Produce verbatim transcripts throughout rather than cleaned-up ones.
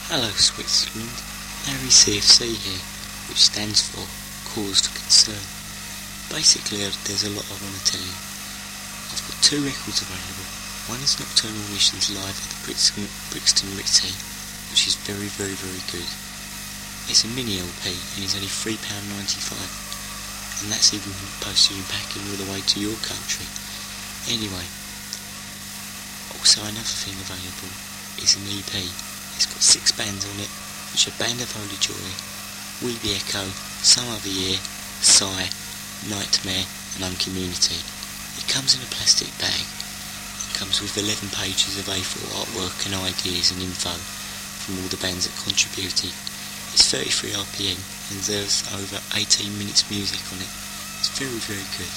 Hello Switzerland, Larry C F C here, which stands for Cause for Concern. Basically, there's a lot I want to tell you. I've got two records available. One is Nocturnal Emissions live at the Brixton, Brixton Ritzy, which is very, very, very good. It's a mini L P and it's only three pounds ninety-five, and that's even postage and packing all the way to your country. Anyway, also another thing available is an E P. It's got six bands on it, which are Band of Holy Joy, Weeby Echo, Some Other Year, Sigh, Nightmare and Uncommunity. It comes in a plastic bag. It comes with eleven pages of A four artwork and ideas and info from all the bands that contributed. It's thirty-three R P M and there's over eighteen minutes music on it. It's very, very good.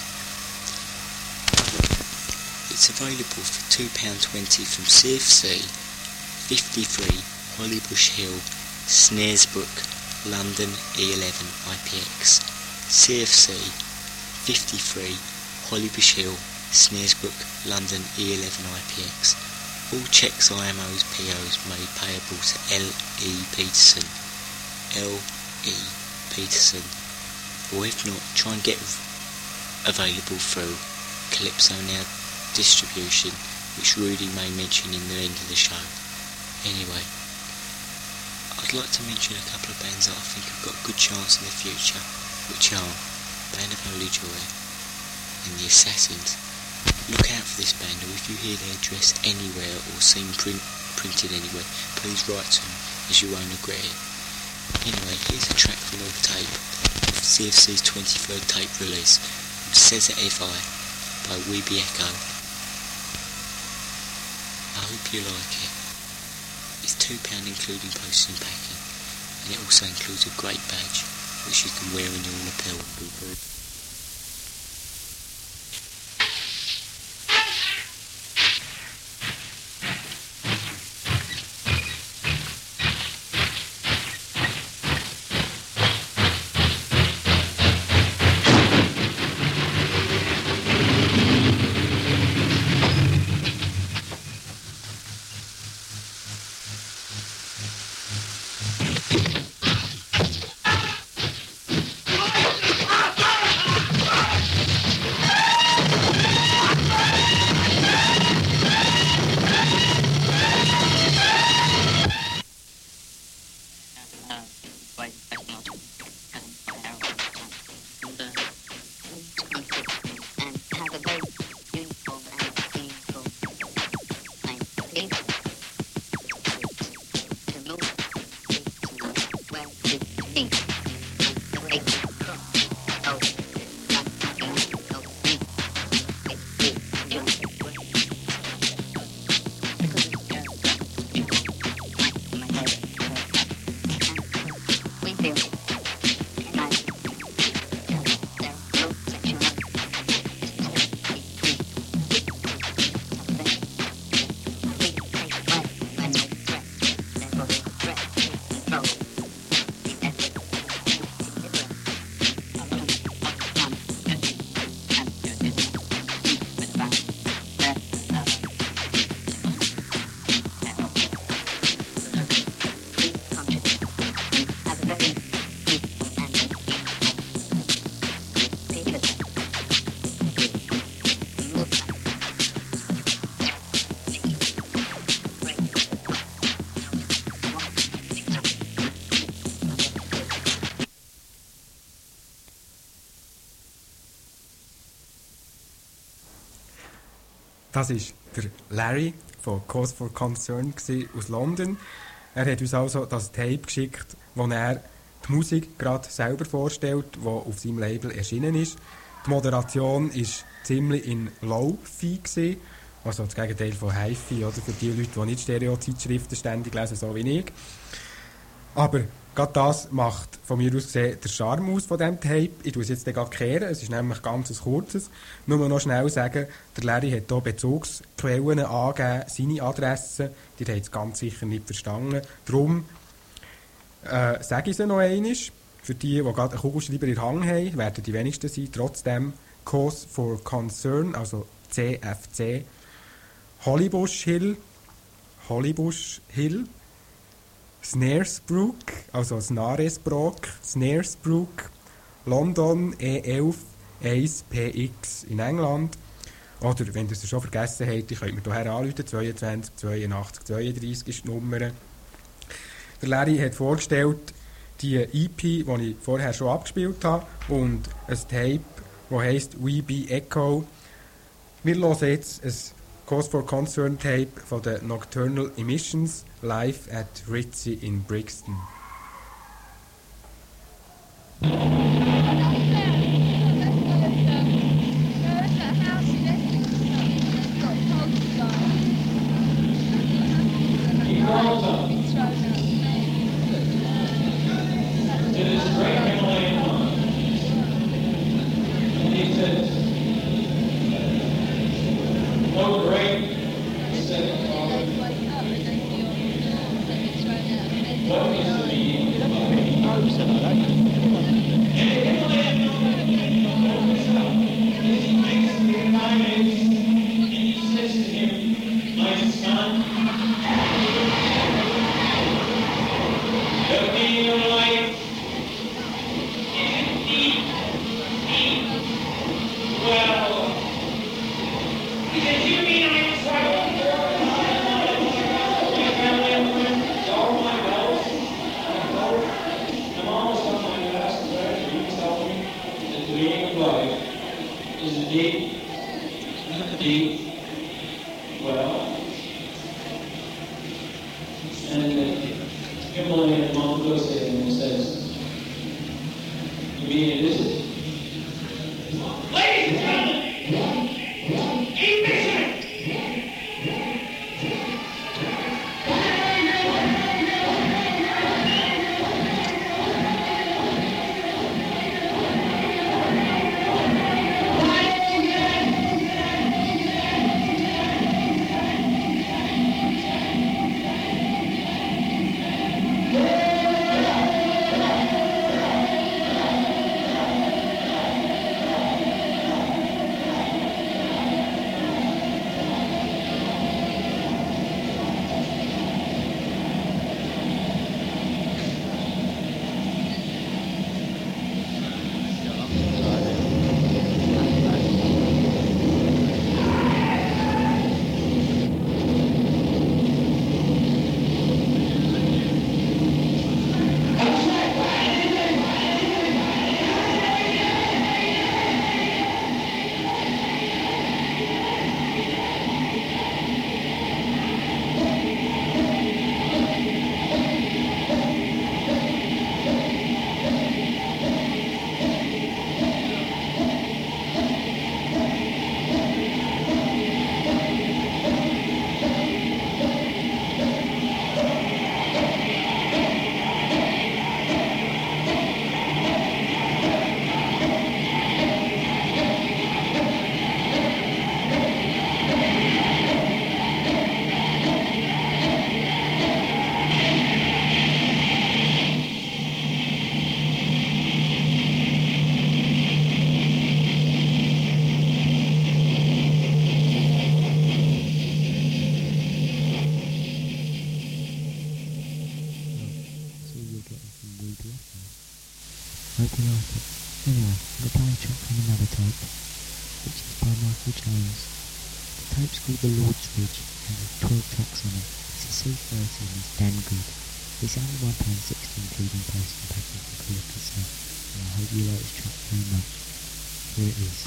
It's available for two pounds twenty from C F C, fifty-three Hollybush Hill, Snaresbrook, London E eleven I P X. C F C, fifty-three Hollybush Hill, Snaresbrook, London E eleven I P X. All checks, I M Os, P Os made payable to L E Peterson. L E Peterson. Or if not, try and get available through Calypso Now distribution, which Rudy may mention in the end of the show. Anyway, I'd like to mention a couple of bands that I think have got a good chance in the future, which are Band of Holy Joy and The Assassins. Look out for this band, or if you hear their address anywhere or see them print, printed anywhere, please write to them, as you won't regret it. Anyway, here's a track from off tape of C F C's twenty-third tape release, Says It If I by Weeby Echo. I hope you like it. It's two pounds including postage and packing, and it also includes a great badge which you can wear in your lapel. Das war der Larry von Cause for Concern aus London. Er hat uns also das Tape geschickt, wo er die Musik gerade selber vorstellt, die auf seinem Label erschienen ist. Die Moderation war ziemlich in Low-Fi, also das Gegenteil von Hi-Fi, oder für die Leute, die nicht Stereo-Zeitschriften ständig lesen, so wie ich. Aber gerade das macht von mir aus gesehen der Charme aus von diesem Tape. Ich tue es jetzt gerade kehren, es ist nämlich ganz ein kurzes. Nur noch schnell sagen, der Larry hat hier Bezugsquellen angegeben, seine Adresse, die haben es ganz sicher nicht verstanden. Darum äh, sage ich sie noch einmal. Für die, die gerade einen Kugelschreiber in der Hand haben, werden die wenigsten sein. Trotzdem Cause for Concern, also C F C, Hollybush Hill, Hollybush Hill, Snaresbrook, also Snaresbrook, Snaresbrook, London E elf eins P X in England. Oder, wenn ihr es schon vergessen habt, könnt mir hierher anrufen, zweiundzwanzig zweiundachtzig zweiunddreißig ist die Nummer. Der Larry hat vorgestellt, die E P, die ich vorher schon abgespielt habe, und ein Tape, das heisst We Be Echo. Wir hören jetzt ein Cause for Concern Tape von den Nocturnal Emissions live at Ritzy in Brixton. Hope you like it. Anyway, I'm going to play a track from another tape, which is by Michael James. The tape's called The Lord's Ridge, and there's twelve tracks on it. It's a C thirty and it's damn good. It's only one pound sixty including post and packing for collectors, so I hope you like this track very much. Here it is.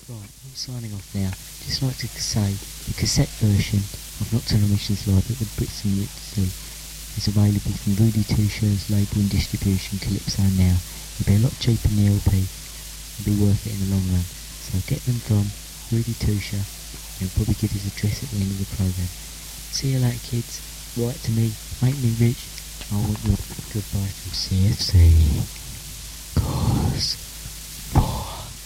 Right, I'm signing off now. Just like to say, the cassette version of Nocturnal Emissions Live at the Brixton Ritzy is available from Rudy Tusher's label and distribution Calypso now. It'll be a lot cheaper than the L P. It'll be worth it in the long run. So get them from Rudy Tusher. He'll probably give his address at the end of the programme. See you later, kids. Write to me. Make me rich. I want your goodbye from C F C. Cause for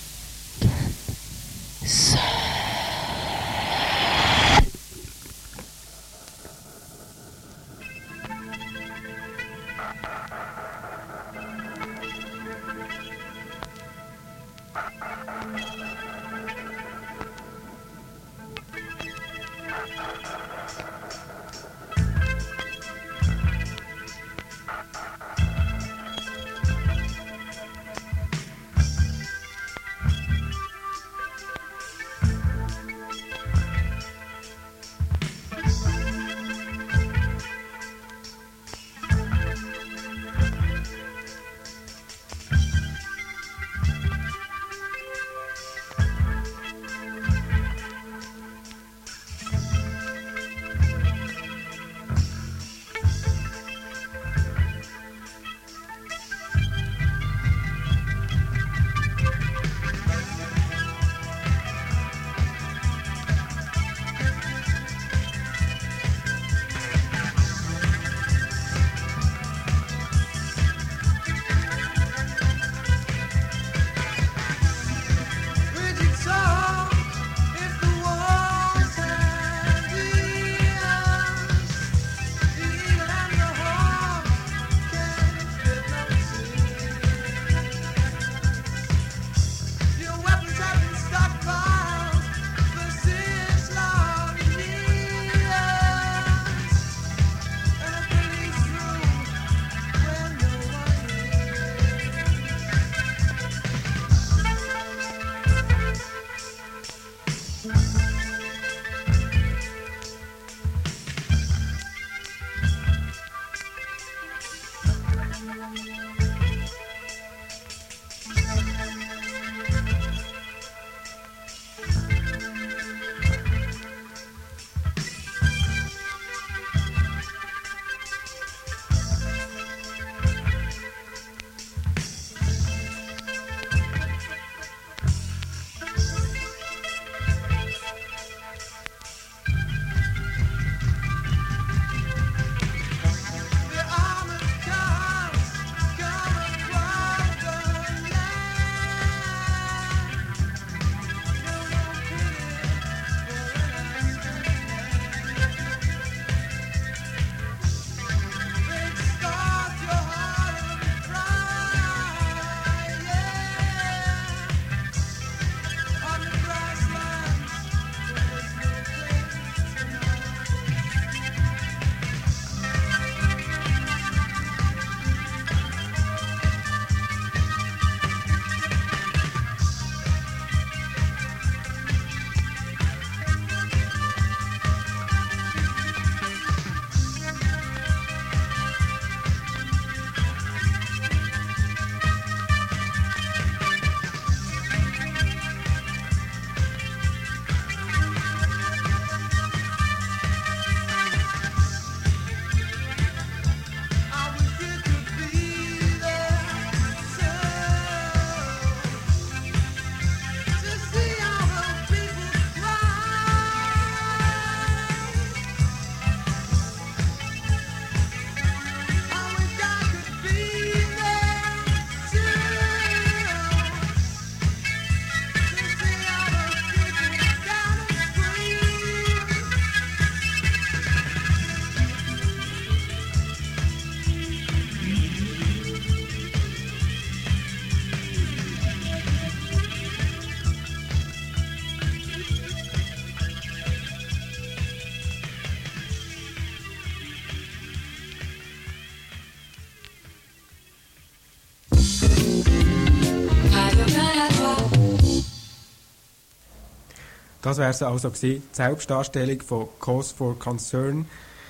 Das wäre also gewesen, die Selbstdarstellung von Cause for Concern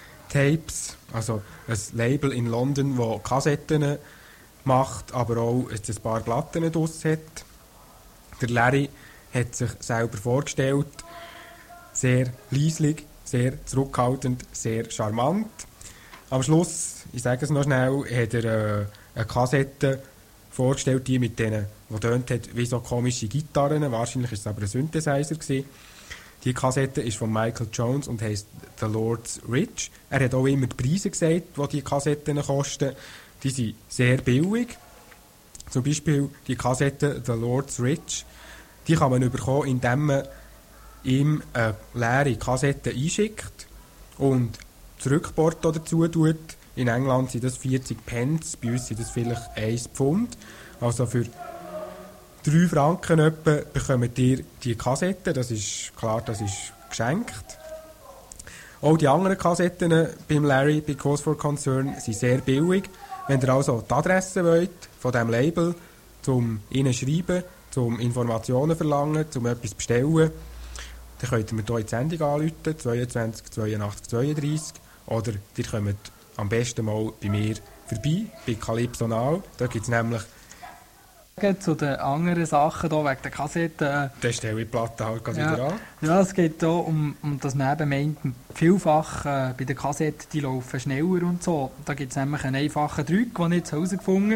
Tapes, also ein Label in London, das Kassetten macht, aber auch ein paar Platten draus hat. Der Larry hat sich selber vorgestellt. Sehr leislich, sehr zurückhaltend, sehr charmant. Am Schluss, ich sage es noch schnell, hat er äh, eine Kassette vorgestellt, die mit denen, die tönt hat wie so komische Gitarren. Wahrscheinlich war es aber ein Synthesizer gewesen. Die Kassette ist von Michael Jones und heisst The Lord's Rich. Er hat auch immer die Preise gesagt, die die Kassetten kosten. Die sind sehr billig. Zum Beispiel die Kassette The Lord's Rich. Die kann man bekommen, indem man ihm eine leere Kassette einschickt und Zurückporto dazu tut. In England sind das vierzig Pence, bei uns sind das vielleicht ein Pfund. Also für drei Franken etwa bekommt ihr die Kassette. Das ist klar, das ist geschenkt. Auch die anderen Kassetten beim Larry, bei Cause for Concern, sind sehr billig. Wenn ihr also die Adresse wollt von diesem Label, zum ihnen schreiben, zum Informationen verlangen, zum etwas bestellen, dann könnt ihr mir hier in die Sendung anrufen, zweiundzwanzig zweiundachtzig zweiunddreissig, oder ihr kommt am besten mal bei mir vorbei, bei Calypso Now. Da gibt es nämlich zu den anderen Sachen hier wegen der Kassetten. Dann stelle ich die Platte halt ja, wieder an. Ja, es geht hier um, um dass man eben meint, vielfach äh, bei den Kassetten, die laufen schneller und so. Da gibt es nämlich einen einfachen Trick, den ich jetzt herausgefunden habe.